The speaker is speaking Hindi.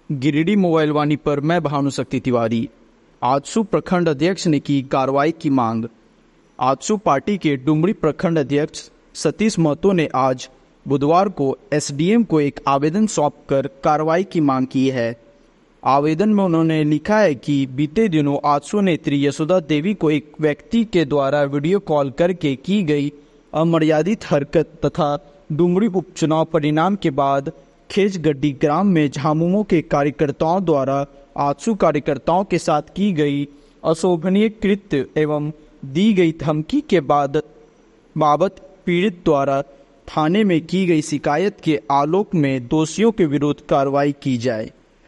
गिरिडीह मोबाइल वाणी पर मैं भानुशक्ति तिवारी। आजसू प्रखंड अध्यक्ष ने की कार्रवाई की मांग। आजसू पार्टी के डुमरी प्रखंड अध्यक्ष सतीश महतो ने आज बुधवार को एसडीएम को एक आवेदन सौंपकर कार्रवाई की मांग की है। आवेदन में उन्होंने लिखा है कि बीते दिनों आजसू नेत्री यशोदा देवी को एक व्यक्ति के द्वारा वीडियो कॉल करके की गई अमर्यादित हरकत तथा डुमरी उपचुनाव परिणाम के बाद खेजगड्डी ग्राम में झामुमो के कार्यकर्ताओं द्वारा आजसू कार्यकर्ताओं के साथ की गई अशोभनीय कृत्य एवं दी गई धमकी के बाबत पीड़ित द्वारा थाने में की गई शिकायत के आलोक में दोषियों के विरुद्ध कार्रवाई की जाए।